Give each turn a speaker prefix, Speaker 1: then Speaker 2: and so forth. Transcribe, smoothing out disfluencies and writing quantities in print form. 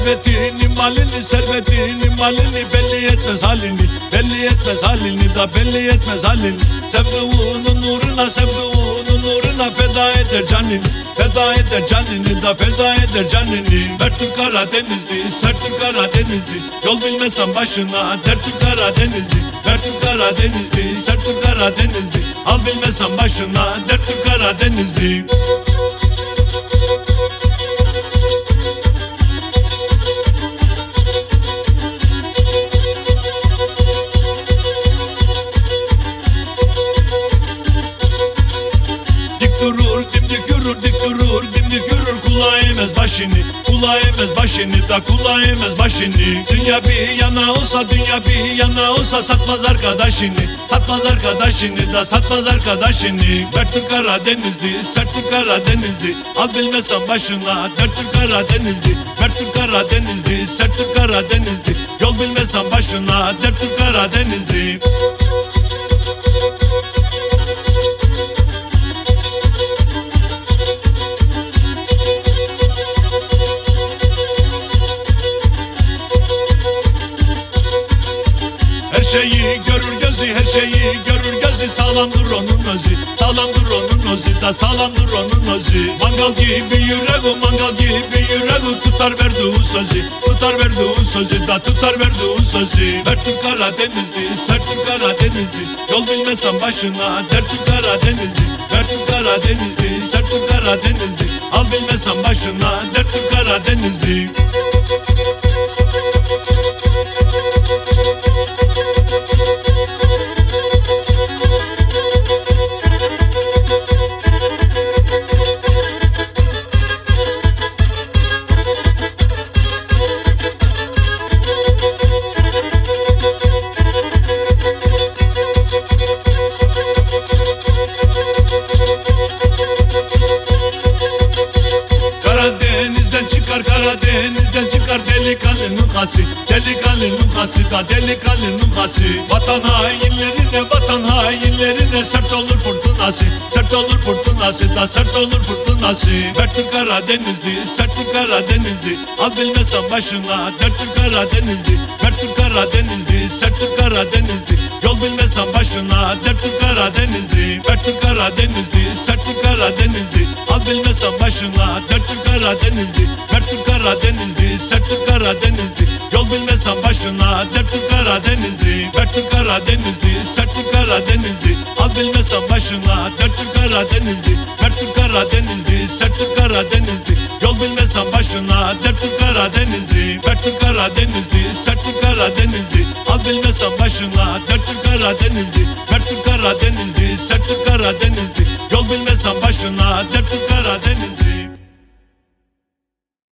Speaker 1: Servetini malini, servetini malini, belli etmez halini, belli etmez halini da belli etmez halini. Sevduğunun uğruna, sevduğunun uğruna feda eder canini, feda eder canini da feda eder canini. Mert'in Karadenizli, sert'in Karadenizli, yol bilmesen başına dert'in Karadenizli. Mert'in Karadenizli, sert'in Karadenizli, al bilmesen başına dert'in Karadenizli. Kulağı emez başını, kulağı emez başını da kulağı emez başını. Dünya bir yana olsa, dünya bir yana olsa satmaz arkadaşını, satmaz arkadaşını da satmaz arkadaşını. Mert'in Karadenizli, sert'in Karadenizli, al bilmesen başına dert'in Karadenizli. Mert'in Karadenizli, sert'in Karadenizli, yol bilmesen başına dert'in Karadenizli. Her şeyi görür gözü, her şeyi görür gözü, sağlamdır onun özü, sağlamdır onun özü da sağlamdır onun özü. Mangal gibi yüreği, mangal gibi yüreği, tutar verdiği sözü, tutar verdiği sözü da tutar verdiği sözü. Mert'in Karadenizli, sert'in Karadenizli, yol bilmesen başına dert'in Karadenizli. Mert'in Karadenizli, sert'in Karadenizli, al bilmesen başına dert'in Karadenizli. Karadeniz'den çıkar delikanlının hası, delikanlının hası da delikanlının hası. Vatan hainlerine, vatan hainlerine sert olur fırtınası, sert olur fırtınası da sert olur fırtınası. Mert'in Karadenizli, sert'in Karadenizli, al bilmesen başına dert'in Karadenizli. Mert'in Karadenizli, sert'in Karadenizli, yol bilmesen başına dert'in Karadenizli. Mert'in Karadenizli, sert'in Karadenizli, al bilmesen başına dert'in Karadenizli. Mert'in Karadenizli, sert'in Karadenizli, yol bilmesen başına dert'in Karadenizli. Mert'in Karadenizli, sert'in Karadenizli, al bilmesen başına dert'in Karadenizli. Mert'in Karadenizli, sert'in Karadenizli, yol bilmesen başına dert'in Karadenizli. Mert'in Karadenizli, sert'in Karadenizli, al bilmesen başına dert'in Karadenizli. Mert'in Karadenizli, sert'in Karadenizli, yol bilmesen başına dert'in